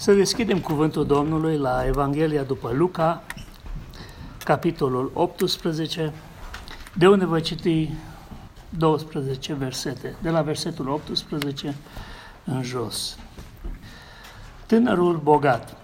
Să deschidem cuvântul Domnului la Evanghelia după Luca, capitolul 18, de unde voi citi 12 versete, de la versetul 18 în jos. Tânărul bogat.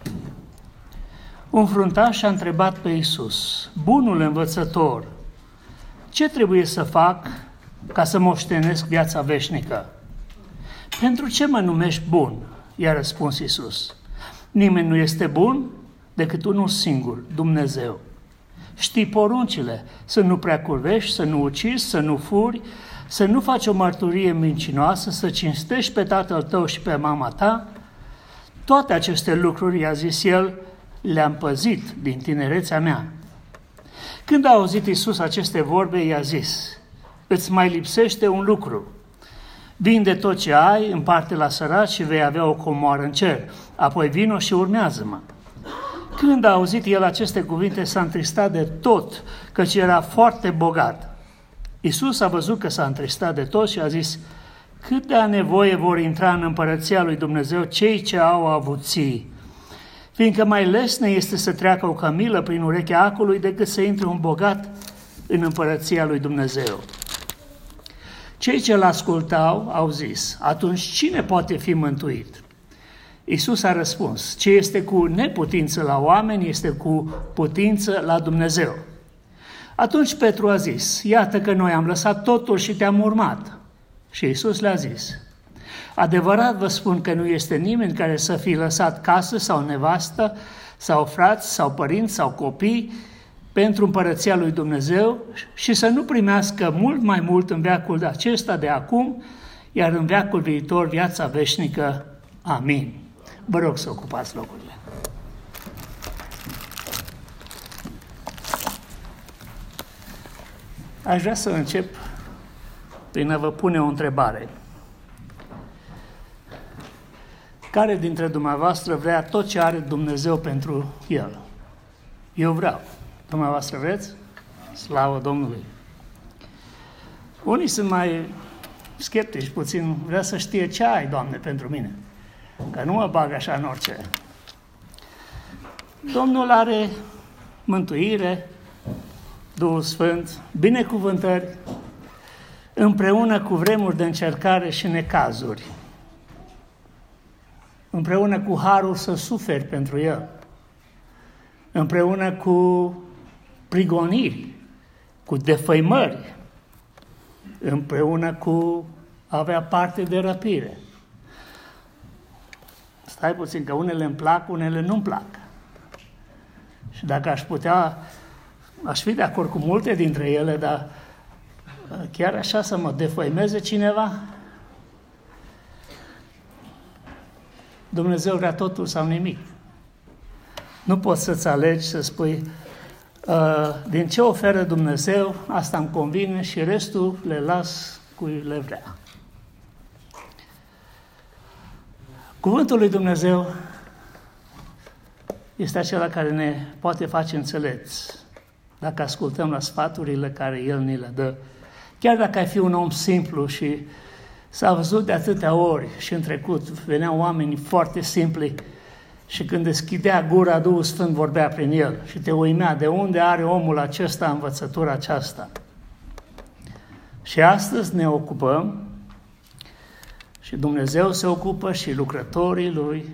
Un fruntaș a întrebat pe Iisus: Bunul învățător, ce trebuie să fac ca să moștenesc viața veșnică? Pentru ce mă numești bun? I-a răspuns Iisus. Nimeni nu este bun decât unul singur, Dumnezeu. Știi poruncile: să nu prea curvești, să nu ucizi, să nu furi, să nu faci o mărturie mincinoasă, să cinstești pe tatăl tău și pe mama ta. Toate aceste lucruri, i-a zis el, le-am păzit din tinerețea mea. Când a auzit Iisus aceste vorbe, i-a zis: îți mai lipsește un lucru. Vinde tot ce ai, împarte la săraci și vei avea o comoară în cer. Apoi vino și urmează-mă. Când a auzit el aceste cuvinte, s-a întristat de tot, căci era foarte bogat. Iisus a văzut că s-a întristat de tot și a zis: cât de a nevoie vor intra în împărăția lui Dumnezeu cei ce au avuții, fiindcă mai lesne este să treacă o cămilă prin urechea acului decât să intre un bogat în împărăția lui Dumnezeu. Cei ce l-ascultau au zis: atunci cine poate fi mântuit? Iisus a răspuns: ce este cu neputință la oameni este cu putință la Dumnezeu. Atunci Petru a zis: iată că noi am lăsat totul și te-am urmat. Și Iisus le-a zis: adevărat vă spun că nu este nimeni care să fi lăsat casă sau nevastă sau frați sau părinți sau copii pentru împărăția lui Dumnezeu și să nu primească mult mai mult în veacul acesta de acum, iar în veacul viitor viața veșnică. Amin. Vă rog să ocupați locurile. Aș vrea să încep prin a vă pune o întrebare. Care dintre dumneavoastră vrea tot ce are Dumnezeu pentru el? Eu vreau. Dumneavoastră vreți? Slavă Domnului! Unii sunt mai sceptici puțin, vrea să știe ce ai, Doamne, pentru mine, că nu mă bag așa în orice. Domnul are mântuire, Duhul Sfânt, binecuvântări, împreună cu vremuri de încercare și necazuri, împreună cu harul să suferi pentru El, împreună cu prigoniri, cu defăimări, împreună cu a avea parte de răpire. Stai puțin, că unele îmi plac, unele nu-mi plac. Și dacă aș putea, aș fi de acord cu multe dintre ele, dar chiar așa să mă defăimeze cineva? Dumnezeu vrea totul sau nimic. Nu poți să-ți alegi să spui: din ce oferă Dumnezeu, asta îmi convine și restul le las cui le vrea. Cuvântul lui Dumnezeu este acela care ne poate face înțelepți dacă ascultăm la sfaturile care El ni le dă. Chiar dacă ai fi un om simplu și s-a văzut de atâtea ori și în trecut, veneau oameni foarte simpli și când deschidea gura, Duhul Sfânt vorbea prin el și te uimea de unde are omul acesta învățătura aceasta. Și astăzi ne ocupăm și Dumnezeu se ocupă și lucrătorii Lui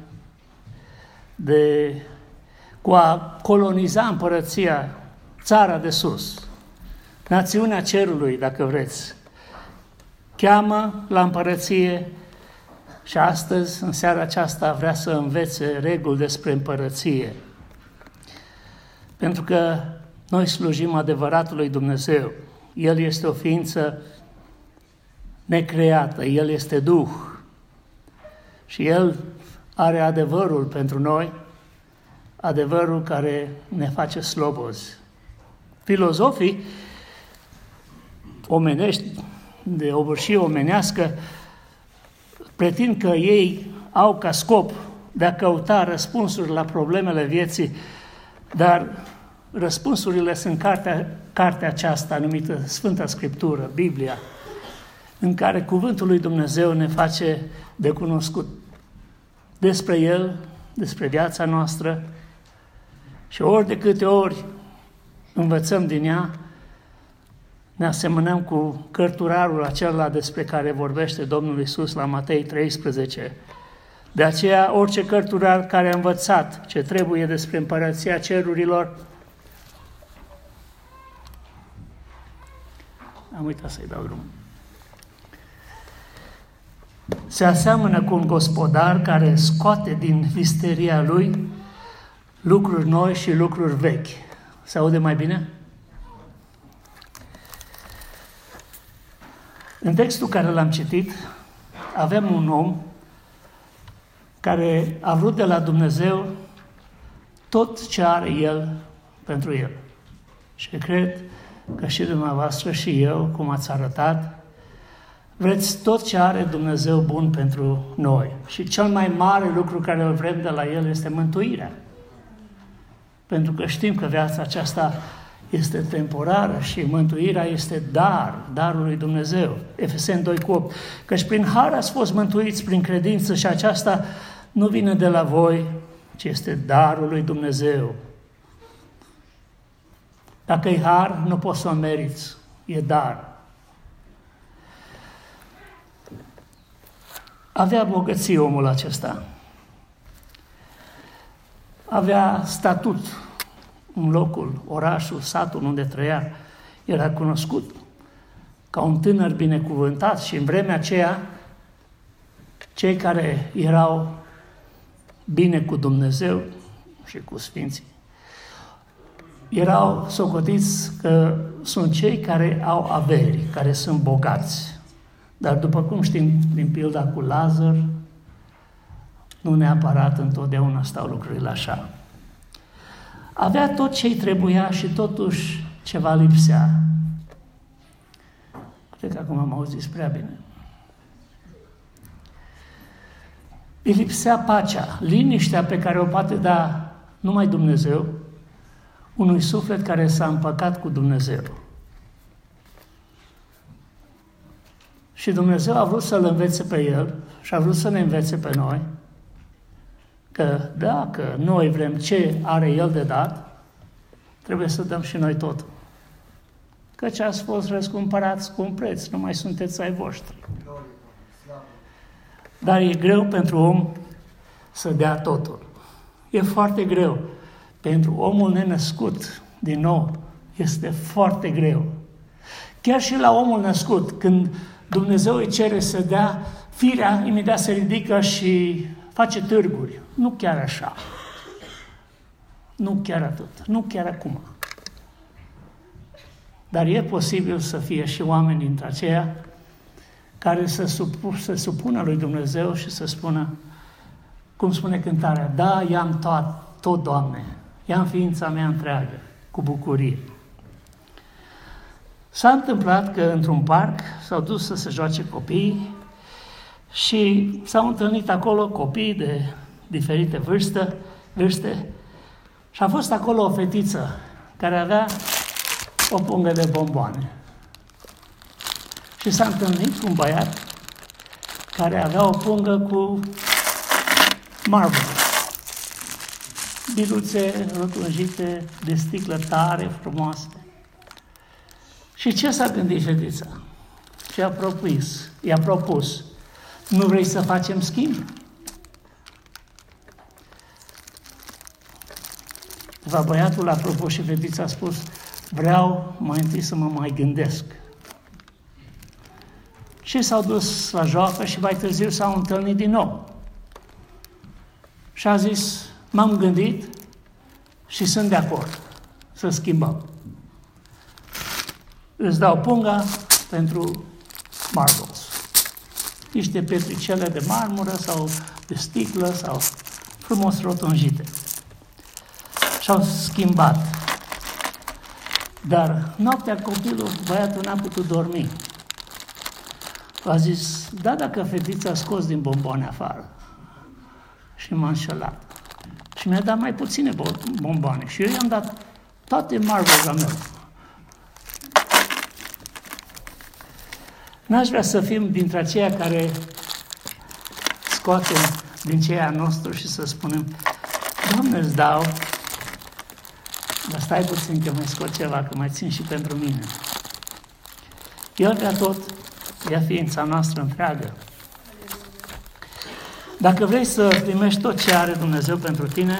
cu a coloniza împărăția, țara de sus, națiunea cerului, dacă vreți. Cheamă la împărăție și astăzi, în seara aceasta, vrea să învețe reguli despre împărăție. Pentru că noi slujim adevăratului Dumnezeu. El este o ființă necreată, El este Duh. Și El are adevărul pentru noi, adevărul care ne face slobozi. Filozofii omenești, de obârșie omenească, pretind că ei au ca scop de a căuta răspunsuri la problemele vieții, dar răspunsurile sunt cartea aceasta numită Sfânta Scriptură, Biblia, în care cuvântul lui Dumnezeu ne face de cunoscut despre El, despre viața noastră și ori de câte ori învățăm din ea, ne asemănăm cu cărturarul acela despre care vorbește Domnul Iisus la Matei 13. De aceea, orice cărturar care a învățat ce trebuie despre împărăția cerurilor, am uitat să-i dau drumul, se aseamănă cu un gospodar care scoate din visteria lui lucruri noi și lucruri vechi. Se aude mai bine? În textul care l-am citit, avem un om care a vrut de la Dumnezeu tot ce are El pentru El. Și cred că și dumneavoastră și eu, cum ați arătat, vreți tot ce are Dumnezeu bun pentru noi. Și cel mai mare lucru care îl vrem de la El este mântuirea. Pentru că știm că viața aceasta este temporară și mântuirea este darul lui Dumnezeu. Efeseni 2:8. Căci prin har ați fost mântuiți prin credință și aceasta nu vine de la voi, ci este darul lui Dumnezeu. Dacă e har, nu poți să o meriți. E dar. Avea bogăție omul acesta. Avea statut în locul, orașul, satul unde trăia. Era cunoscut ca un tânăr binecuvântat și în vremea aceea cei care erau bine cu Dumnezeu și cu Sfinții erau socotiți că sunt cei care au averi, care sunt bogați. Dar după cum știm din pilda cu Lazar, nu neapărat întotdeauna stau lucrurile așa. Avea tot ce-i trebuia și totuși ceva lipsea. Cred că acum am auzit prea bine. Îi lipsea pacea, liniștea pe care o poate da numai Dumnezeu unui suflet care s-a împăcat cu Dumnezeu. Și Dumnezeu a vrut să-l învețe pe el și a vrut să ne învețe pe noi că dacă noi vrem ce are el de dat, trebuie să dăm și noi totul. Căci ați fost răscumpărați cu un preț, nu mai sunteți ai voștri. Dar e greu pentru om să dea totul. E foarte greu. Pentru omul nenăscut, din nou, este foarte greu. Chiar și la omul născut, când Dumnezeu îi cere să dea, firea imediat se ridică și face târguri. Nu chiar așa. Nu chiar atât. Nu chiar acum. Dar e posibil să fie și oameni dintre aceia care să supună lui Dumnezeu și să spună, cum spune cântarea, da, i-am tot, Doamne, i-am ființa mea întreagă, cu bucurie. S-a întâmplat că într-un parc s-au dus să se joace copii și s-au întâlnit acolo copii de diferite vârste și a fost acolo o fetiță care avea o pungă de bomboane. Și s-a întâlnit cu un băiat care avea o pungă cu marble, biluțe rotunjite de sticlă tare, frumoase. Și ce s-a gândit fetița? Și i-a propus, nu vrei să facem schimb? Băiatul a propus și fetița a spus, vreau mai întâi să mă mai gândesc. Și s-au dus la joacă și mai târziu s-au întâlnit din nou. Și a zis, m-am gândit și sunt de acord să schimbăm. Îți dau punga pentru marbles. Niște petricele de marmură sau de sticlă sau frumos rotunjite. Și-au schimbat. Dar noaptea băiatul n-a putut dormi. A zis, da, dacă fetița a scos din bomboane afară. Și m-a înșelat. Și mi-a dat mai puține bomboane. Și eu i-am dat toate marbles-a mele. N-aș vrea să fim dintre aceia care scoatem din ceea nostru și să spunem, Doamne, îți dau, dar stai puțin că mai scot ceva, că mai țin și pentru mine. El vrea tot, ia ființa noastră întreagă. Dacă vrei să primești tot ce are Dumnezeu pentru tine,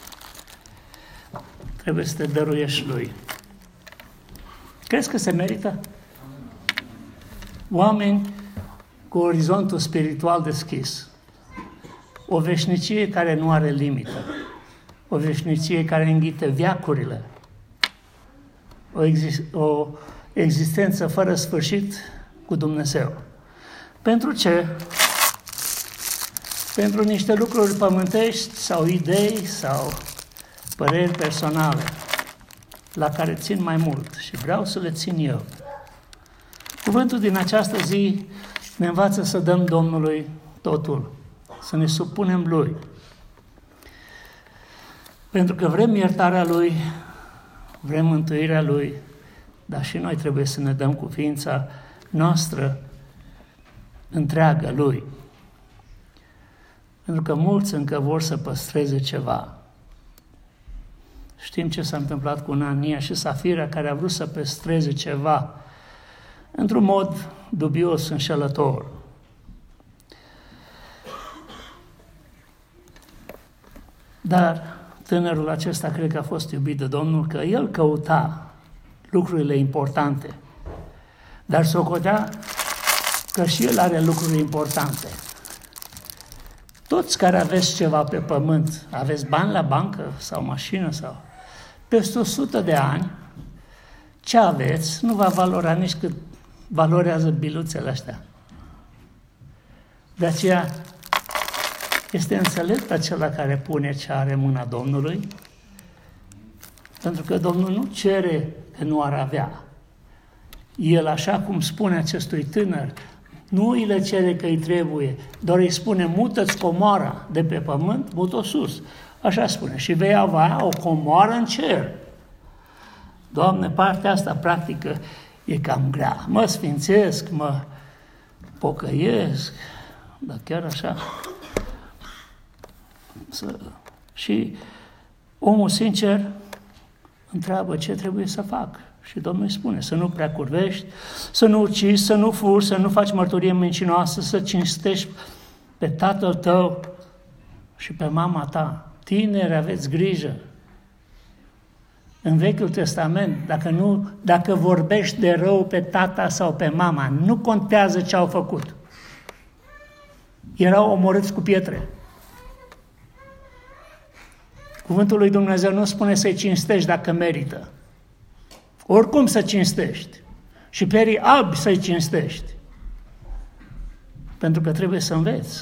trebuie să te dăruiești Lui. Crezi că se merită? Oameni cu orizontul spiritual deschis, o veșnicie care nu are limită, o veșnicie care înghite veacurile, o existență fără sfârșit cu Dumnezeu. Pentru ce? Pentru niște lucruri pământești sau idei sau păreri personale la care țin mai mult și vreau să le țin eu. Cuvântul din această zi ne învață să dăm Domnului totul, să ne supunem Lui. Pentru că vrem iertarea Lui, vrem mântuirea Lui, dar și noi trebuie să ne dăm cu ființa noastră întreagă Lui. Pentru că mulți încă vor să păstreze ceva. Știm ce s-a întâmplat cu Anania și Safira, care a vrut să păstreze ceva într-un mod dubios, înșelător. Dar tânărul acesta cred că a fost iubit de Domnul, că el căuta lucrurile importante, dar socotea că și el are lucruri importante. Toți care aveți ceva pe pământ, aveți bani la bancă sau mașină sau peste 100 de ani, ce aveți nu va valora nici cât valorează biluțele astea. De aceea este înțelept acela care pune ce are în mâna Domnului, pentru că Domnul nu cere că nu ar avea. El, așa cum spune acestui tânăr, nu îi le cere că îi trebuie, doar îi spune, mută-ți comoara de pe pământ, mut-o sus. Așa spune. Și vei avea o comoară în cer. Doamne, partea asta practică e cam grea. Mă sfințesc, mă pocăiesc, dar chiar așa. Și omul sincer întreabă ce trebuie să fac. Și Domnul îi spune să nu prea curvești, să nu ucizi, să nu furi, să nu faci mărturie mincinoasă, să cinstești pe tatăl tău și pe mama ta. Tineri, aveți grijă. În Vechiul Testament, dacă vorbești de rău pe tata sau pe mama, nu contează ce au făcut. Erau omorâți cu pietre. Cuvântul lui Dumnezeu nu spune să-i cinstești dacă merită. Oricum să cinstești. Și perii albi să-i cinstești. Pentru că trebuie să înveți.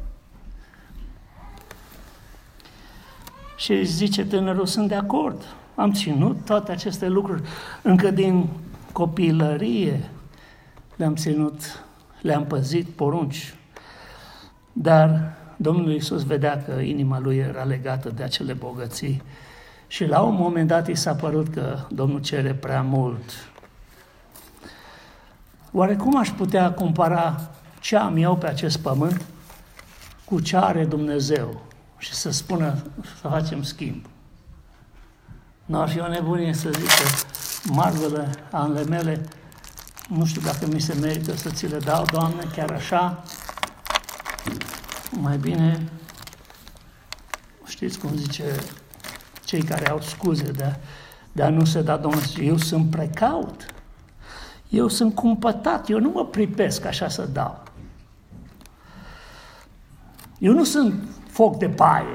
Și zice tânărul, sunt de acord. Am ținut toate aceste lucruri. Încă din copilărie le-am ținut, le-am păzit porunci. Dar Domnul Iisus vedea că inima lui era legată de acele bogății. Și la un moment dat i s-a părut că Domnul cere prea mult. Oare cum aș putea compara ce am eu pe acest pământ cu ce are Dumnezeu? Și să spună, să facem schimb. Nu ar fi o nebunie să zic că marvele ale mele, nu știu dacă mi se merită să ți le dau, Doamne, chiar așa. Mai bine, știți cum zice cei care au scuze de a nu se da Domnul, eu sunt precaut, eu sunt cumpătat, eu nu mă pripesc așa să dau. Eu nu sunt foc de paie.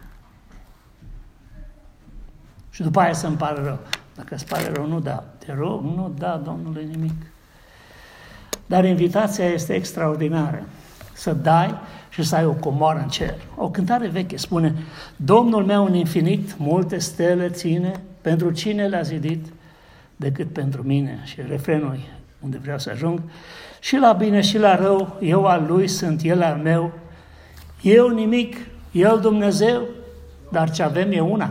Și după aia să-mi pare rău. Dacă îți pare rău, nu da. Te rog, nu da, Domnule, nimic. Dar invitația este extraordinară. Să dai și să ai o comoară în cer. O cântare veche spune, Domnul meu în infinit, multe stele ține, pentru cine le-a zidit, decât pentru mine. Și refrenul unde vreau să ajung, și la bine și la rău, eu al lui sunt, el al meu, eu nimic, el Dumnezeu, dar ce avem e una.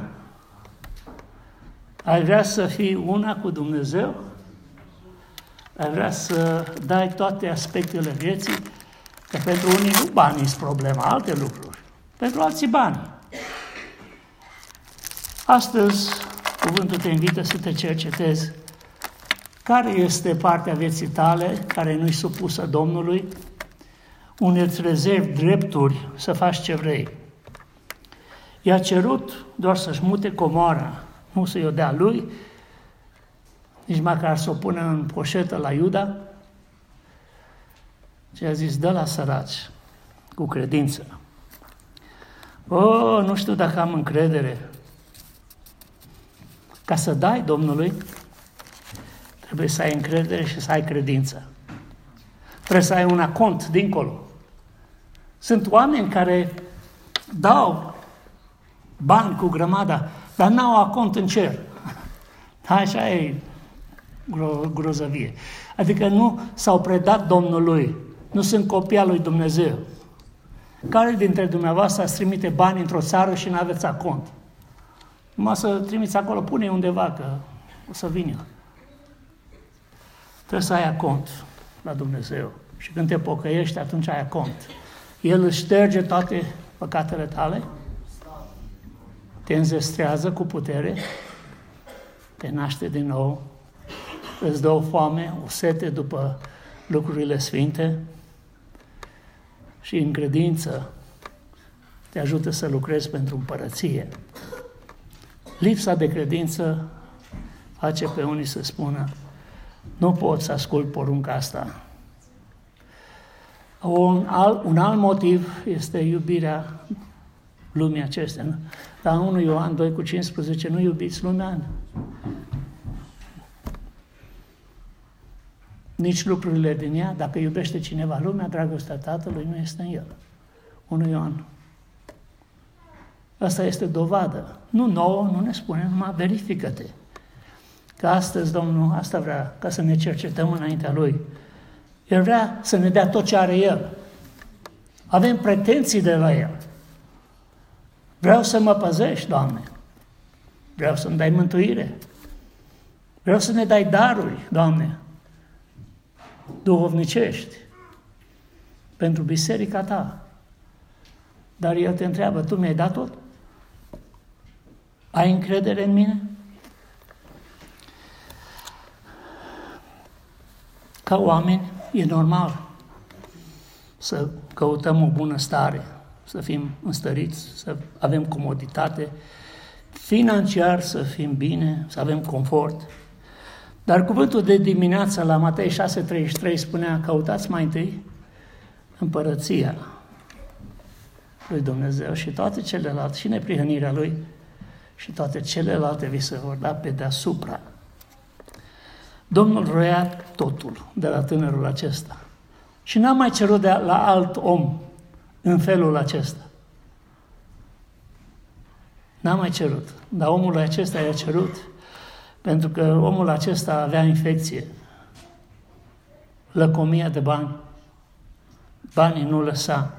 Ai vrea să fii una cu Dumnezeu? Ai vrea să dai toate aspectele vieții? Că pentru unii nu banii sunt problema, alte lucruri. pentru alții bani. Astăzi, cuvântul te invită să te cercetezi care este partea vieții tale care nu-i supusă Domnului, unde îți rezervi drepturi să faci ce vrei. I-a cerut doar să-și mute comoara, nu să-i o dea lui, nici măcar să o pună în poșetă la Iuda, și a zis, dă la săraci, cu credință. Nu știu dacă am încredere. Ca să dai Domnului, trebuie să ai încredere și să ai credință. Trebuie să ai un acont dincolo. Sunt oameni care dau bani cu grămada, dar n-au acont în cer. Așa e grozăvie. Adică nu s-au predat Domnului, nu sunt copii al lui Dumnezeu. Care dintre dumneavoastră ați trimite bani într-o țară și n-aveți acont? Numai să trimiți acolo, pune undeva, că o să vină. Trebuie să ai acont la Dumnezeu. Și când te pocăiești, atunci ai acont. El își șterge toate păcatele tale, te înzestrează cu putere, te naște din nou, îți dă o foame, o sete după lucrurile sfinte și în credință te ajută să lucrezi pentru împărăție. Lipsa de credință face pe unii să spună, nu pot să ascult porunca asta. Un alt motiv este iubirea lumii acestea. Nu? La 1 Ioan 2,15, nu iubiți lumea, nici lucrurile din ea. Dacă iubește cineva lumea, dragostea Tatălui nu este în el. 1 Ioan. Asta este dovadă. Nu nouă, nu ne spune, numai verifică-te. Că astăzi Domnul asta vrea, ca să ne cercetăm înaintea Lui. El vrea să ne dea tot ce are El. Avem pretenții de la El. Vreau să mă păzești, Doamne. Vreau să-mi dai mântuire. Vreau să ne dai daruri, Doamne, duhovnicești, pentru biserica Ta. Dar El te întreabă, tu mi-ai dat tot? Ai încredere în mine? Ca oameni, e normal să căutăm o bună stare, să fim înstăriți, să avem comoditate, financiar să fim bine, să avem confort. Dar cuvântul de dimineață la Matei 6,33 spunea, căutați mai întâi împărăția lui Dumnezeu și toate celelalte, și neprihănirea Lui, și toate celelalte vi se vor da pe deasupra. Domnul vroia totul de la tânărul acesta și n-a mai cerut de la alt om în felul acesta. N-a mai cerut, dar omul acesta i-a cerut pentru că omul acesta avea infecție, lăcomia de bani, banii nu lăsa.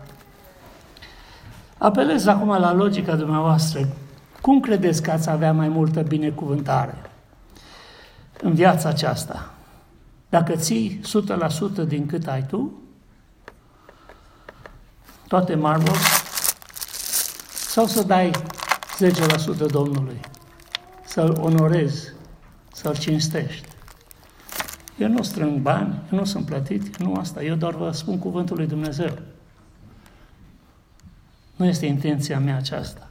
Apelez acum la logica dumneavoastră. Cum credeți că ați avea mai multă binecuvântare în viața aceasta? Dacă ții 100% din cât ai tu, toate marmuri, sau să dai 10% Domnului, să-L onorezi, să-L cinstești. Eu nu strâng bani, eu nu sunt plătit, nu asta, eu doar vă spun cuvântul lui Dumnezeu. Nu este intenția mea aceasta.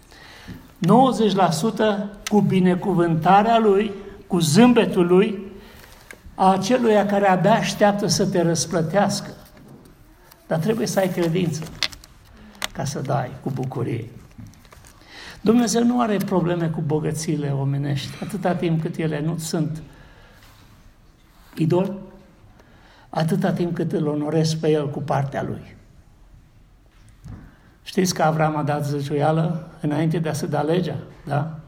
90% cu binecuvântarea Lui, cu zâmbetul Lui, a aceluia care abia așteaptă să te răsplătească. Dar trebuie să ai credință ca să dai cu bucurie. Dumnezeu nu are probleme cu bogățiile omenești, atâta timp cât ele nu sunt idol, atâta timp cât îl onorezi pe El cu partea Lui. Știți că Avram a dat zăciuială înainte de a se da legea, da?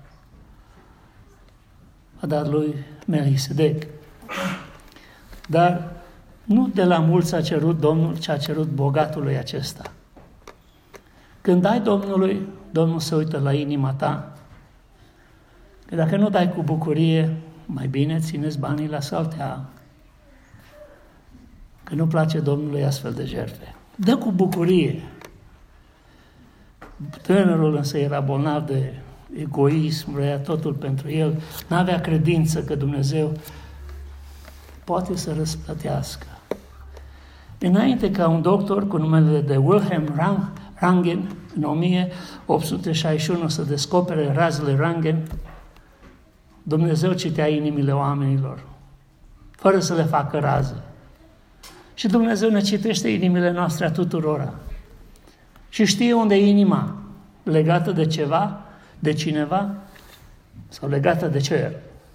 A dat lui Melchisedec. Dar nu de la mulți a cerut Domnul, ci a cerut bogatului acesta. Când dai Domnului, Domnul se uită la inima ta. Că dacă nu dai cu bucurie, mai bine țineți banii la saltea. Că nu place Domnului astfel de jertfe. Dă cu bucurie. Tânărul însă era bolnav de egoism, vrea totul pentru el, n-avea credință că Dumnezeu poate să răsplătească. Înainte ca un doctor cu numele de Wilhelm Röntgen, în 1861, să descopere razele Röntgen, Dumnezeu citea inimile oamenilor, fără să le facă raze. Și Dumnezeu ne citește inimile noastre a tuturora. Și știe unde e inima, legată de ceva, de cineva, sau legată de cer.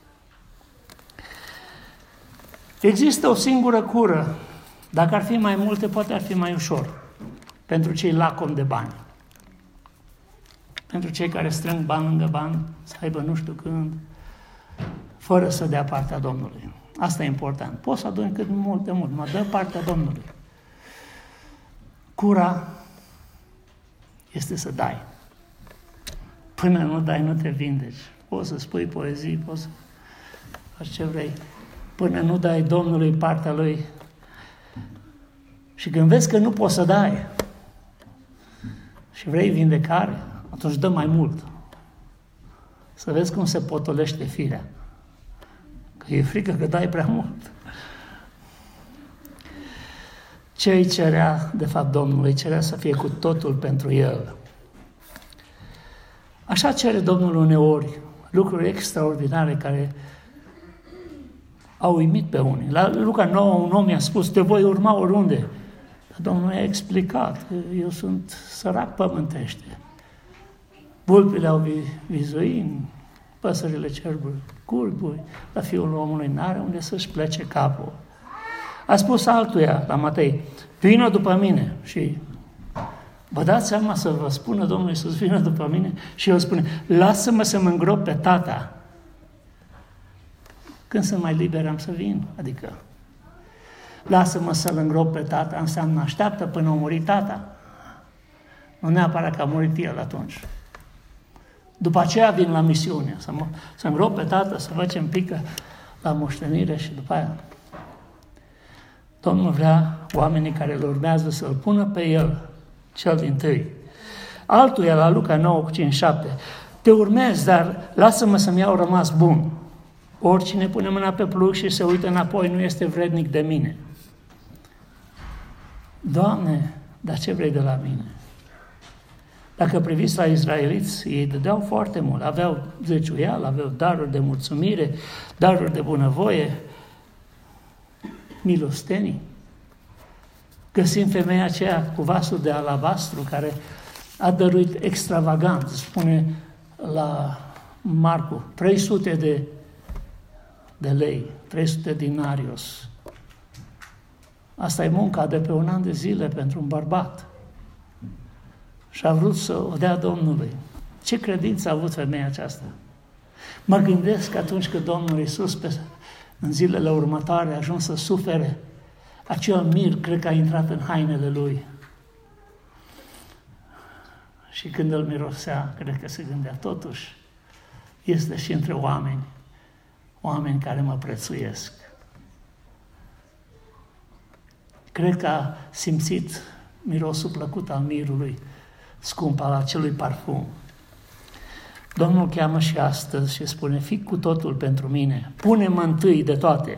Există o singură cură. Dacă ar fi mai multe, poate ar fi mai ușor. Pentru cei lacomi de bani. Pentru cei care strâng bani lângă bani, să aibă nu știu când, fără să dea partea Domnului. Asta e important. Poți să aduni cât mult de mult, mă dă partea Domnului. Cura este să dai. Până nu dai, nu te vindeci. Poți să spui poezii, poți să faci ce vrei. Până nu dai Domnului partea Lui. Și când vezi că nu poți să dai și vrei vindecare, atunci dă mai mult. Să vezi cum se potolește firea. Că e frică că dai prea mult. Ce îi cerea, de fapt, Domnul? Îi cerea să fie cu totul pentru El. Așa cere Domnul uneori lucruri extraordinare care au uimit pe unii. La Luca 9, un om i-a spus, te voi urma oriunde. Domnul i-a explicat, eu sunt sărac pământește. Vulpile au vizuini, păsările cerburi, culburi, la Fiul omului n-are unde să-și plece capul. A spus altuia, la Matei, vină după mine. Și vă dați seama să vă spună Domnul Iisus, vină după mine? Și el spune, lasă-mă să mă îngrop pe tata. Când sunt mai liber am să vin, adică lasă-mă să-l îngrop pe tata, înseamnă așteaptă până a murit tata. Nu neapărat că a murit el atunci. După aceea vin la misiune, să îngrop pe tata, să văd ce-mi pică la moștenire și după aia. Domnul vrea oamenii care îl urmează să-l pună pe el, cel dintâi. Altuia la Luca 9, 5-7, te urmez, dar lasă-mă să-mi iau rămas bun. Oricine pune mâna pe plug și se uită înapoi nu este vrednic de mine. Doamne, dar ce vrei de la mine? Dacă priviți la izraeliți, ei dădeau foarte mult. Aveau zeciuială, aveau daruri de mulțumire, daruri de bunăvoie, milostenii. Găsim femeia aceea cu vasul de alabastru care a dăruit extravagant, spune la Marcu, 300 de lei, 300 dinarios. Asta e munca de pe un an de zile pentru un bărbat. Și a vrut să o dea Domnului. Ce credință a avut femeia aceasta? Mă gândesc că atunci când Domnul Iisus în zilele următoare a ajuns să sufere, acel mir cred că a intrat în hainele lui. Și când îl mirosea, cred că se gândea, totuși, este și între oameni care mă prețuiesc. Cred că a simțit mirosul plăcut al mirului, scump al acelui parfum. Domnul cheamă și astăzi și spune, fii cu totul pentru mine, pune-mă întâi de toate.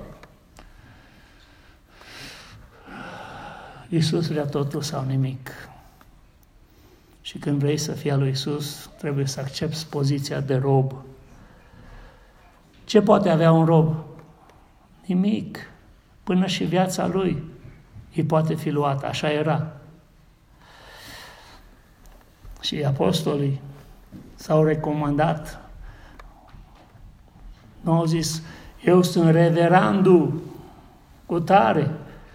Iisus vrea totul sau nimic. Și când vrei să fii al lui Iisus, trebuie să accepti poziția de rob. Ce poate avea un rob? Nimic. Până și viața lui îi poate fi luată. Așa era. Și apostolii s-au recomandat. Nu au zis, eu sunt reverandul cu tare.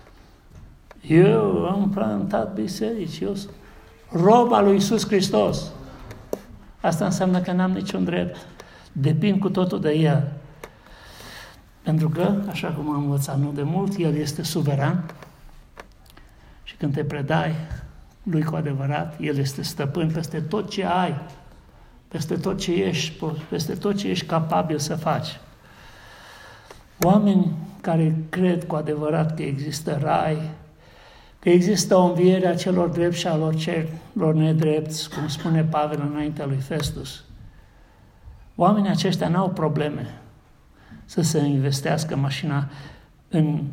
Eu am plantat biserici. Eu sunt rob al lui Iisus Hristos. Asta înseamnă că n-am niciun drept. Depind cu totul de El. Pentru că, așa cum am învățat nu de mult, El este suveran și când te predai Lui cu adevărat, El este stăpân peste tot ce ai, peste tot ce ești, peste tot ce ești capabil să faci. Oameni care cred cu adevărat că există rai, că există o înviere a celor drepți și a celor nedrepți, cum spune Pavel înaintea lui Festus. Oamenii aceștia n-au probleme să se investească mașina în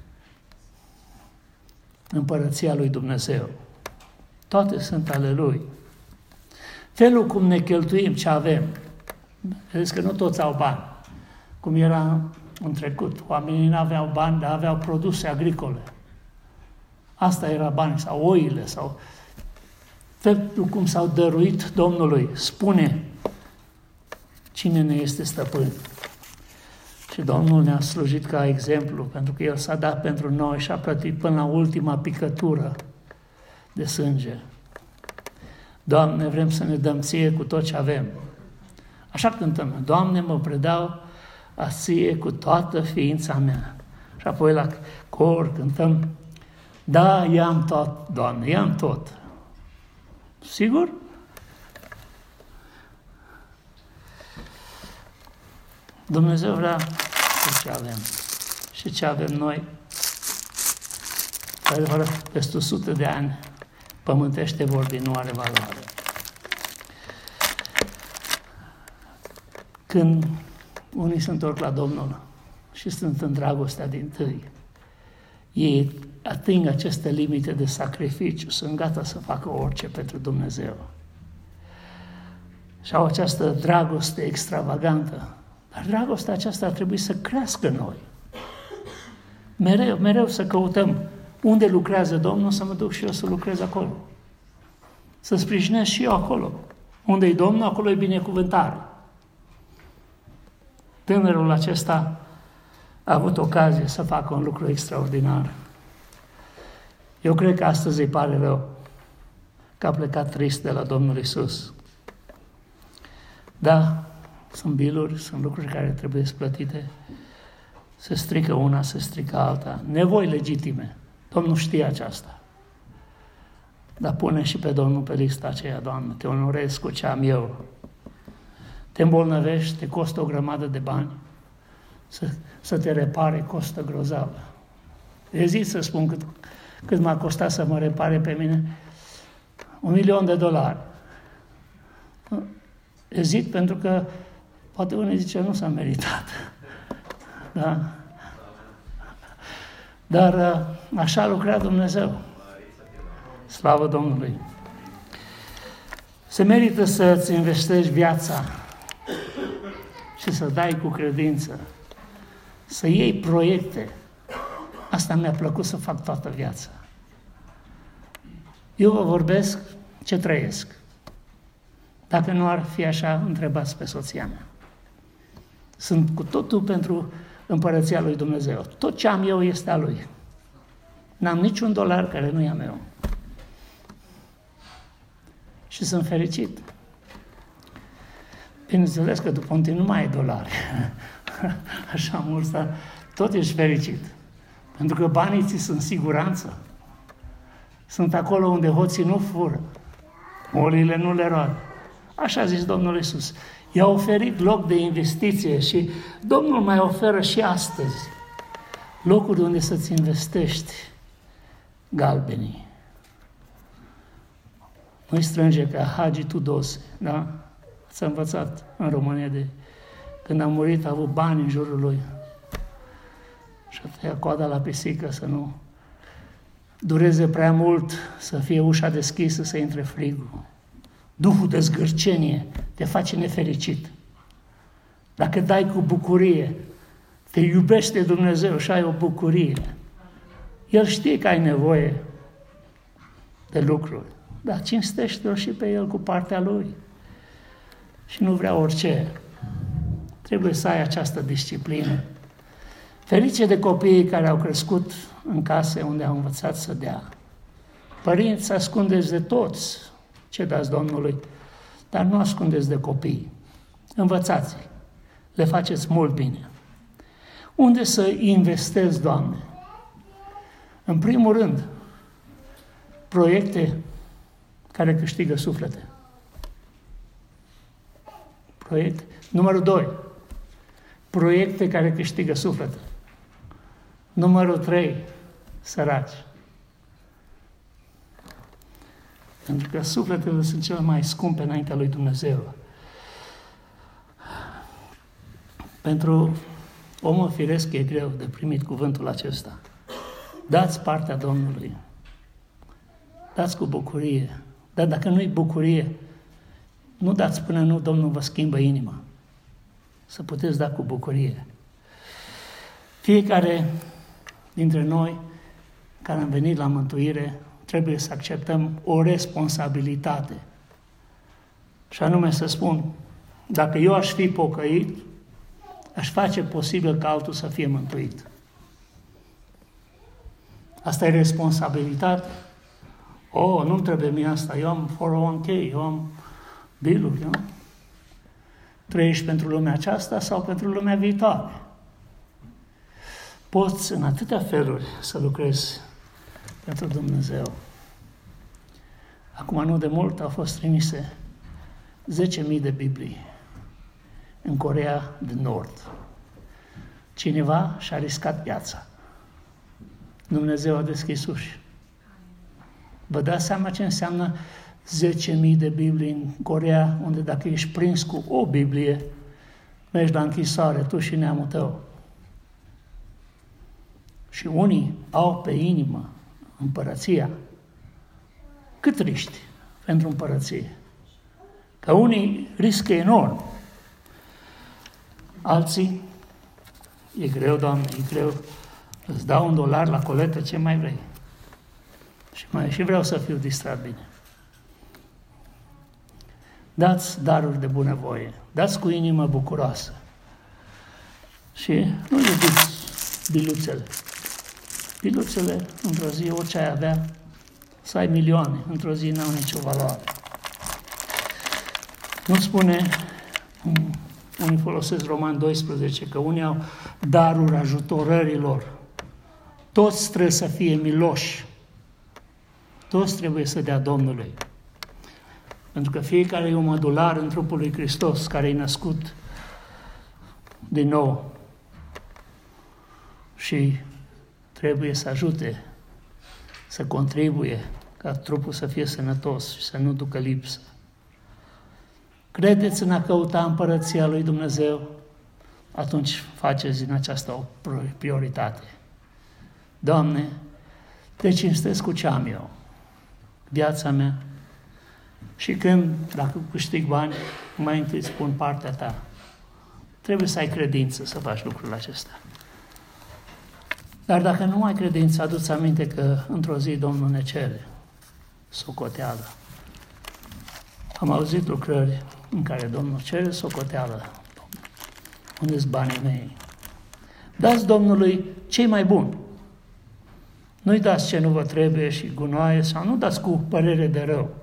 împărăția lui Dumnezeu. Toate sunt ale Lui. Felul cum ne cheltuim ce avem. Vedeți că nu toți au bani. Cum era în trecut. Oamenii nu aveau bani, dar aveau produse agricole. Asta era bani, sau oile, sau felul cum s-au dăruit Domnului. Spune cine ne este stăpân. Și Domnul ne-a slujit ca exemplu, pentru că El s-a dat pentru noi și a plătit până la ultima picătură de sânge. Doamne, vrem să ne dăm Ție cu tot ce avem. Așa cântăm. Doamne, mă predau a Ție cu toată ființa mea. Și apoi la cor cântăm, da, i-am tot, Doamne, i-am tot. Sigur? Dumnezeu vrea tot ce avem. Și ce avem noi, care peste 100 de ani, pământește vorbind, nu are valoare. Când unii se întorc la Domnul și sunt în dragostea dintâi, ei ating aceste limite de sacrificiu, sunt gata să facă orice pentru Dumnezeu. Și au această dragoste extravagantă. Dar dragostea aceasta ar trebui să crească în noi. Mereu să căutăm unde lucrează Domnul, să mă duc și eu să lucrez acolo. Să sprijinesc și eu acolo. Unde-i Domnul, acolo e binecuvântare. Tânărul acesta a avut ocazie să facă un lucru extraordinar. Eu cred că astăzi îi pare rău că a plecat trist de la Domnul Iisus. Da, sunt biluri, sunt lucruri care trebuie plătite. Se strică una, se strică alta. Nevoi legitime. Domnul știe aceasta. Dar pune și pe Domnul pe lista aceea, Doamne, te onorez cu ce am eu. Te îmbolnăvești, te costă o grămadă de bani. Să te repare costă grozavă. Ezit să spun cât m-a costat să mă repare pe mine. $1.000.000. Ezit pentru că poate unii zice nu s-a meritat. Da? Dar așa lucra Dumnezeu. Slavă Domnului! Se merită să-ți investești viața și să dai cu credință, să iei proiecte. Asta mi-a plăcut să fac toată viața. Eu vă vorbesc ce trăiesc. Dacă nu ar fi așa, întrebați pe soția mea. Sunt cu totul pentru împărăția lui Dumnezeu. Tot ce am eu este a Lui. N-am niciun $1 care nu e a meu. Și sunt fericit. Bineînțeles că după un timp nu mai ai $. Așa mult, dar tot ești fericit. Pentru că banii ți sunt siguranță. Sunt acolo unde hoții nu fură. Oile nu le roadă. Așa a zis Domnul Iisus. I-a oferit loc de investiție și Domnul mai oferă și astăzi locuri unde să-ți investești galbenii. Nu-i strânge ca Hagi Tudose, da? Ați învățat în România de când a murit, a avut bani în jurul lui. Și a tăiat coada la pisică să nu dureze prea mult, să fie ușa deschisă, să intre frigul. Duhul de zgârcenie te face nefericit. Dacă dai cu bucurie, te iubește Dumnezeu și ai o bucurie. El știe că ai nevoie de lucruri, dar cinstește-l și pe El cu partea Lui. Și nu vrea orice. Trebuie să ai această disciplină. Ferice de copiii care au crescut în case unde au învățat să dea. Părinți, ascundeți de toți ce dați Domnului, dar nu ascundeți de copii. Învățați-i. Le faceți mult bine. Unde să investezi, Doamne? În primul rând, proiecte care câștigă suflete. Proiecte. Numărul 2. Proiecte care câștigă suflete. Numărul 3. Săraci. Pentru că sufletele sunt cele mai scumpe înaintea lui Dumnezeu. Pentru omul firesc e greu de primit cuvântul acesta. Dați partea Domnului. Dați cu bucurie. Dar dacă nu-i bucurie, nu dați până nu Domnul vă schimbă inima. Să puteți da cu bucurie. Fiecare dintre noi care am venit la mântuire trebuie să acceptăm o responsabilitate. Și anume să spun, dacă eu aș fi pocăit, aș face posibil ca altul să fie mântuit. Asta e responsabilitate. Nu-mi trebuie mie asta, eu am 401k, eu am biluri, nu? Trăiești pentru lumea aceasta sau pentru lumea viitoare? Poți în atâtea feluri să lucrezi pentru Dumnezeu. Acum nu de mult au fost trimise 10.000 de Biblii în Coreea de Nord. Cineva și-a riscat viața. Dumnezeu a deschis uși. Vă dați seama ce înseamnă 10.000 de Biblii în Coreea, unde dacă ești prins cu o Biblie, mergi la închisoare, tu și neamul tău. Și unii au pe inimă împărăția. Cât riști pentru împărăție? Că unii riscă enorm. Alții, e greu, Doamne, e greu, îți dau $1 la colectă, ce mai vrei? Și vreau să fiu distrat bine. Dați daruri de bunăvoie, dați cu inimă bucuroasă și nu iubiți biluțele. Biluțele, într-o zi, orice ai avea, să ai milioane, într-o zi n-au nicio valoare. Nu spune, unii folosesc Roman 12, că unii au daruri ajutorărilor. Toți trebuie să fie miloși. Toți trebuie să dea Domnului. Pentru că fiecare e un mădular în trupul lui Hristos, care e născut din nou și trebuie să ajute, să contribuie ca trupul să fie sănătos și să nu ducă lipsă. Credeți în a căuta împărăția lui Dumnezeu, atunci faceți din aceasta o prioritate. Doamne, te cinstesc cu ce am eu, viața mea, și când, dacă câștig bani, mai întâi spun partea ta. Trebuie să ai credință să faci lucrul acesta. Dar dacă nu ai credință, adu-ți aminte că într-o zi Domnul ne cere socoteală. Am auzit lucrări în care Domnul cere socoteală. Unde-s banii mei? Dați Domnului cei mai buni. Nu-i dați ce nu vă trebuie și gunoaie sau nu dați cu părere de rău.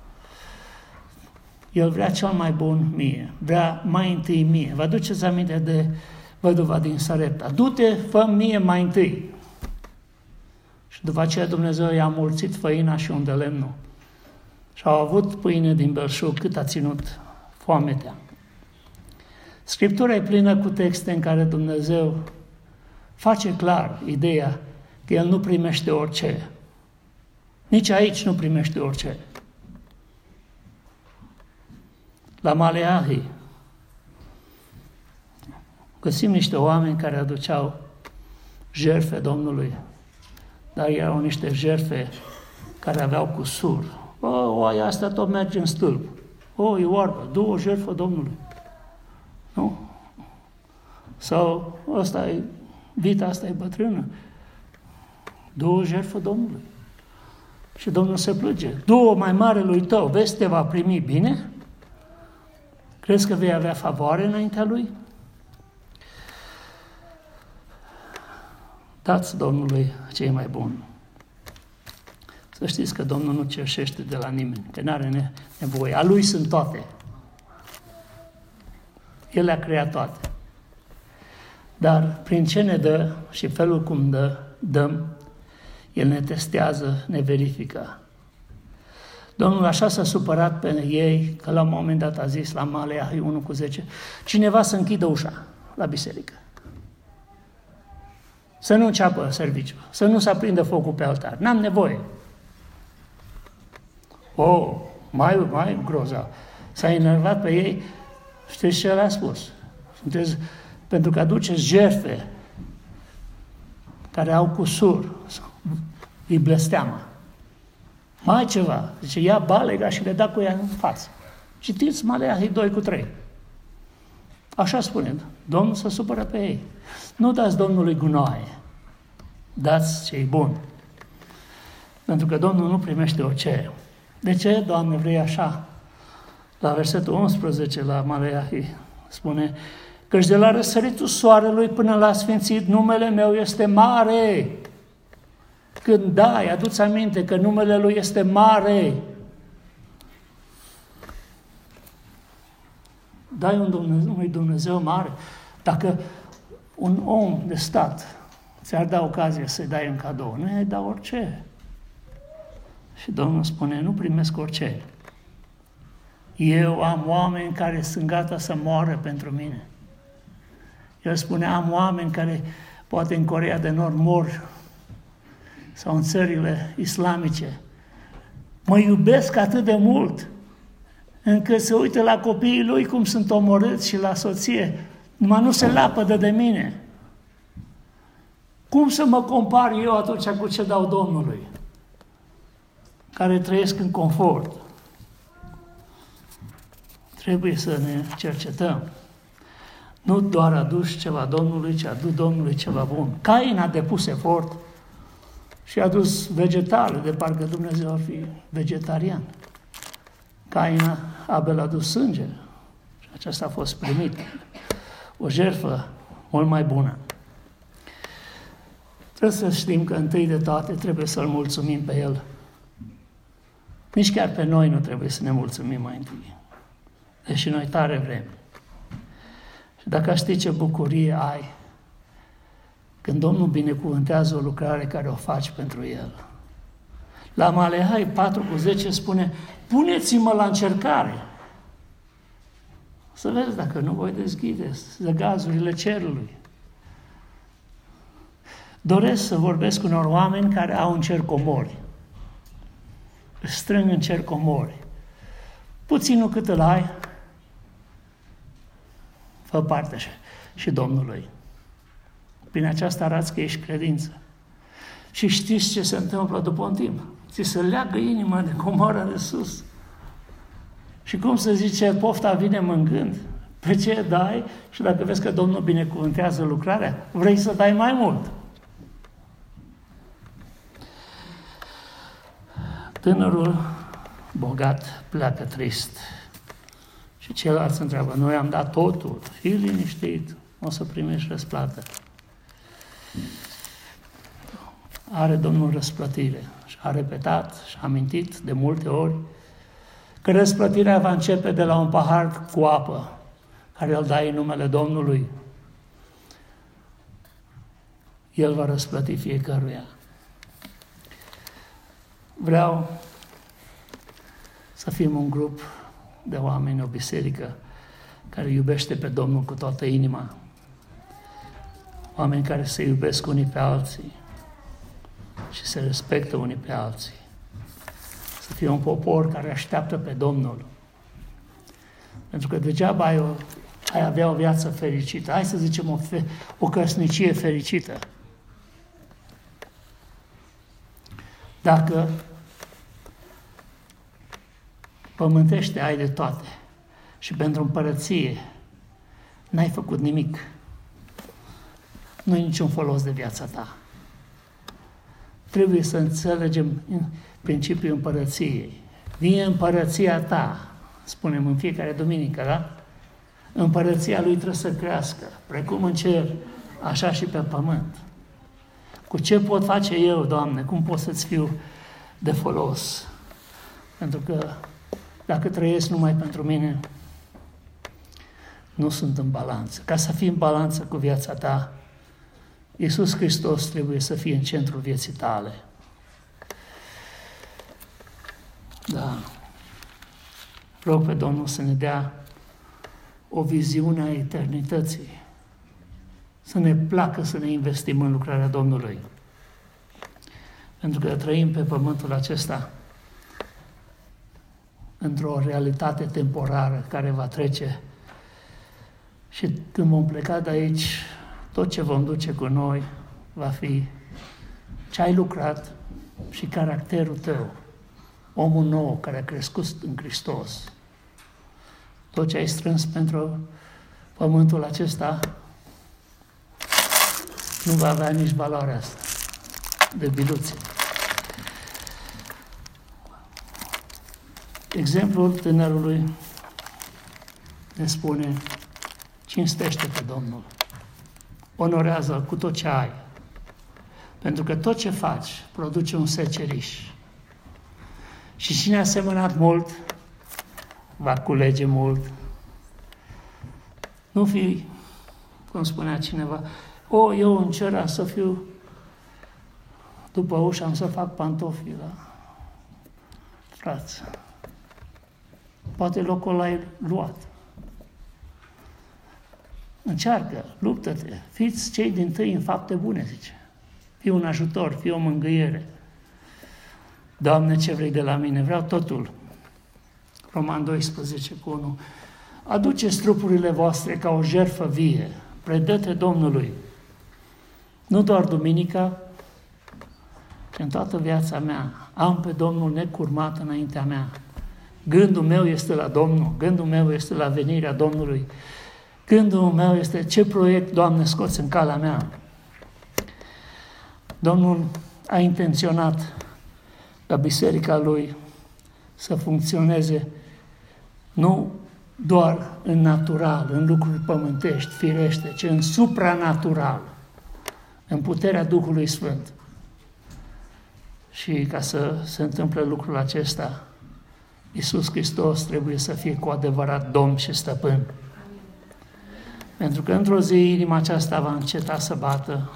El vrea cel mai bun mie, vrea mai întâi mie. Vă aduceți aminte de văduva din Sarepta. Du-te, fă mie mai întâi. Și după aceea Dumnezeu i-a mulțit făina și unde lemnul. Și au avut pâine din belșug cât a ținut foametea. Scriptura e plină cu texte în care Dumnezeu face clar ideea că El nu primește orice. Nici aici nu primește orice. La Maleahi găsim niște oameni care aduceau jertfe Domnului, dar erau niște jertfe care aveau cusur. Oaia asta tot merge în stâlp. E oarbă, du o jertfă Domnului. Nu? Sau vita asta e bătrână. Du o jertfă Domnului. Și Domnul se plânge. Du-o mai mare lui tău, vezi, te va primi bine? Crezi că vei avea favoare înaintea Lui? Dați Domnului cei mai buni. Să știți că Domnul nu cerșește de la nimeni, că n-are nevoie. A Lui sunt toate. El le-a creat toate. Dar prin ce ne dă și felul cum dăm, El ne testează, ne verifică. Domnul așa s-a supărat pe ei, că la un moment dat a zis la Maleahi 1:10, cineva să închidă ușa la biserică. Să nu înceapă serviciul, să nu se aprindă focul pe altar. N-am nevoie. Mai grozav. S-a enervat pe ei. Știți ce le-a spus? Pentru că aduceți jertfe care au cusur, îi blesteamă. Mai ceva. Zice, ia balega și le da cu ea în față. Citiți Maleahi 2:3. Așa spune, Domnul se supără pe ei. Nu dați Domnului gunoaie, dați ce-i bun. Pentru că Domnul nu primește orice. De ce, Doamne, vrei așa? La versetul 11, la Maleahi, spune, căci de la răsăritul soarelui până la sfințit, numele meu este mare. Când dai, adu-ți aminte că numele Lui este mare. Dai unui Dumnezeu mare. Dacă un om de stat ți-ar da ocazia să-i dai un cadou, nu i-ai da orice. Și Domnul spune, nu primesc orice. Eu am oameni care sunt gata să moară pentru mine. El spune, am oameni care poate în Coreea de Nord mor sau în țările islamice. Mă iubesc atât de mult încât se uită la copiii lui cum sunt omorâți și la soție, numai nu se lapădă de mine. Cum să mă compar eu atunci cu ce dau Domnului, care trăiesc în confort? Trebuie să ne cercetăm. Nu doar aduci ceva Domnului, ci adu Domnului ceva bun. Cain a depus efort și a adus vegetale, de parcă Dumnezeu ar fi vegetarian. Cain, Abel a adus sânge și aceasta a fost primit. O jertfă mult mai bună. Trebuie să știm că întâi de toate trebuie să-L mulțumim pe El. Nici chiar pe noi nu trebuie să ne mulțumim mai întâi. Deși noi tare vrem. Și dacă știi ce bucurie ai când Domnul binecuvântează o lucrare care o faci pentru El. La Maleahi 4:10 spune, puneți-mă la încercare. Să vezi dacă nu voi deschide zăgazurile cerului. Doresc să vorbesc cu unor oameni care au în cer comori. Își strâng în cer comori. Puținul cât îl ai, fă parte și Domnului. Prin aceasta arăți că ești credință. Și știți ce se întâmplă după un timp? Ți se leagă inima de comora de sus. Și cum se zice, pofta vine mângând. Pe ce dai? Și dacă vezi că Domnul binecuvântează lucrarea, vrei să dai mai mult. Tânărul bogat pleacă trist. Și ceilalți întreabă, noi am dat totul, fii liniștit, o să primești răsplată. Are Domnul răsplătire. Și a repetat și a amintit de multe ori că răsplătirea va începe de la un pahar cu apă, care îl dai în numele Domnului. El va răsplăti fiecăruia. Vreau să fim un grup de oameni, o biserică, care iubește pe Domnul cu toată inima. Oameni care se iubesc unii pe alții și se respectă unii pe alții. Să fie un popor care așteaptă pe Domnul. Pentru că degeaba ai avea o viață fericită. Hai să zicem o căsnicie fericită. Dacă pământește ai de toate și pentru împărăție n-ai făcut nimic, nu-i niciun folos de viața ta. Trebuie să înțelegem principiul împărăției. Vie împărăția ta, spunem în fiecare duminică, da? Împărăția lui trebuie să crească, precum în cer, așa și pe pământ. Cu ce pot face eu, Doamne? Cum pot să-ți fiu de folos? Pentru că dacă trăiesc numai pentru mine, nu sunt în balanță. Ca să fii în balanță cu viața ta, Iisus Hristos trebuie să fie în centrul vieții tale. Da. Rog pe Domnul să ne dea o viziune a eternității. Să ne placă să ne investim în lucrarea Domnului. Pentru că trăim pe pământul acesta într-o realitate temporară care va trece. Și când vom pleca de aici, tot ce vom duce cu noi va fi ce ai lucrat și caracterul tău, omul nou care a crescut în Hristos. Tot ce ai strâns pentru pământul acesta nu va avea nici valoarea asta de biluție. Exemplul tânărului ne spune: cinstește pe Domnul, onorează-L cu tot ce ai, pentru că tot ce faci produce un seceriș. Și cine a semănat mult, va culege mult. Nu fi, cum spunea cineva, eu în cer am să fiu, după ușă am să fac pantofii, da? Frați, poate locul l-ai luat. Încearcă, luptă-te, fiți cei dintâi în fapte bune, zice. Fii un ajutor, fii o mângâiere. Doamne, ce vrei de la mine? Vreau totul. Roman 12:1. Aduceți trupurile voastre ca o jertfă vie, predă-te Domnului. Nu doar duminica, ci în toată viața mea. Am pe Domnul necurmat înaintea mea. Gândul meu este la Domnul, gândul meu este la venirea Domnului. Gândul meu este ce proiect, Doamne, scoți în calea mea. Domnul a intenționat ca biserica Lui să funcționeze nu doar în natural, în lucruri pământești, firește, ci în supranatural, în puterea Duhului Sfânt. Și ca să se întâmple lucrul acesta, Iisus Hristos trebuie să fie cu adevărat Domn și Stăpân. Pentru că într-o zi inima aceasta va înceta să bată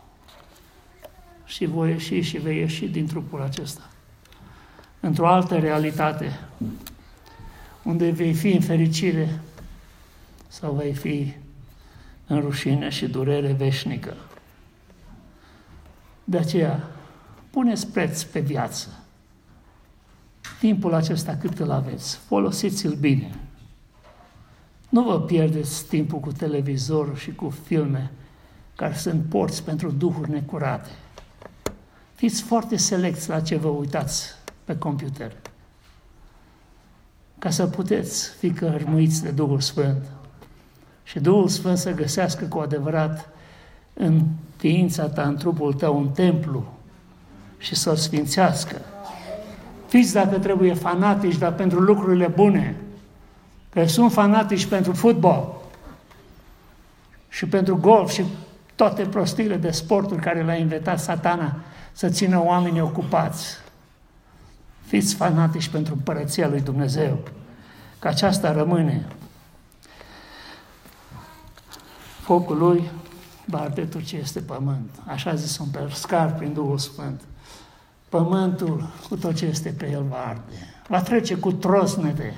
și voi ieși și vei ieși din trupul acesta într-o altă realitate, unde vei fi în fericire sau vei fi în rușine și durere veșnică. De aceea, puneți preț pe viață. Timpul acesta cât îl aveți, folosiți-l bine. Nu vă pierdeți timpul cu televizorul și cu filme care sunt porți pentru duhuri necurate. Fiți foarte selecți la ce vă uitați pe computer, ca să puteți fi cărmuiți de Duhul Sfânt și Duhul Sfânt să găsească cu adevărat în ființa ta, în trupul tău, un templu și să-l sfințească. Fiți, dacă trebuie, fanatici, dar pentru lucrurile bune, că sunt fanatici pentru fotbal și pentru golf și toate prostiile de sporturi care le-a inventat Satana să țină oamenii ocupați. Fiți fanatici pentru Împărăția lui Dumnezeu, că aceasta rămâne. Focul lui va arde tot ce este pământ. Așa a zis un pescar prin Duhul Sfânt. Pământul cu tot ce este pe el va arde. Va trece cu trosnete.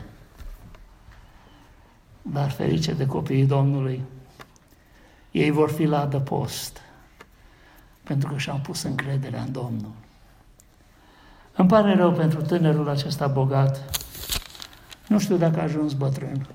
Dar ferice de copiii Domnului, ei vor fi la adăpost, pentru că și-au pus încrederea în Domnul. Îmi pare rău pentru tânărul acesta bogat. Nu știu dacă a ajuns bătrân,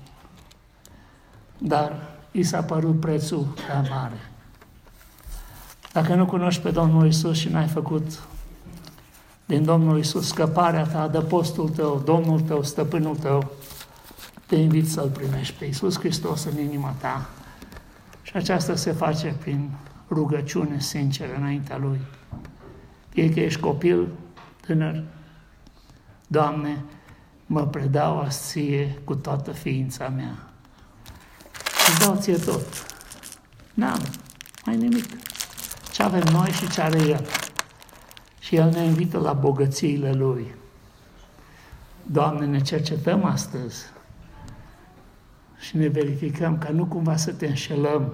dar i s-a părut prețul prea mare. Dacă nu cunoști pe Domnul Iisus și n-ai făcut din Domnul Iisus scăparea ta, adăpostul tău, Domnul tău, stăpânul tău, te invit să-L primești pe Iisus Hristos în inima ta. Și aceasta se face prin rugăciune sinceră înaintea Lui. Fie că ești copil, tânăr, Doamne, mă predau azi Ție cu toată ființa mea. Îți dau Ție tot. N-am mai nimic. Ce avem noi și ce are El. Și El ne invită la bogățiile Lui. Doamne, ne cercetăm astăzi și ne verificăm ca nu cumva să te înșelăm,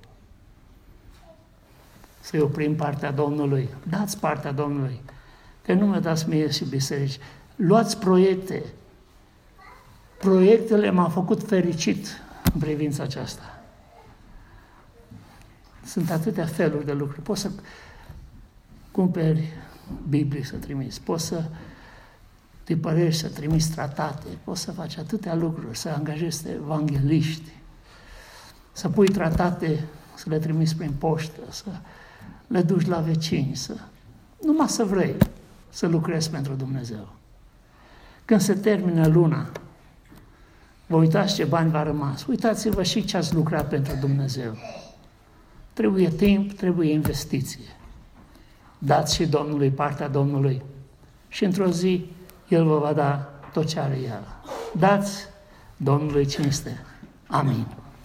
să-i oprim partea Domnului. Dați partea Domnului, că nu mă dați mie și biserici. Luați proiecte. Proiectele m-au făcut fericit în privința aceasta. Sunt atâtea feluri de lucruri. Poți să cumperi Biblie să trimiți, poți să tipărești, să trimiți tratate, poți să faci atâtea lucruri, să angajezi evangeliști, să pui tratate, să le trimiți prin poștă, să le duci la vecini, numai să vrei să lucrezi pentru Dumnezeu. Când se termină luna, vă uitați ce bani v-a rămas, uitați-vă și ce ați lucrat pentru Dumnezeu. Trebuie timp, trebuie investiție. Dați și Domnului partea Domnului și într-o zi El vă va da tot ce are El. Dați Domnului cinste. Amin.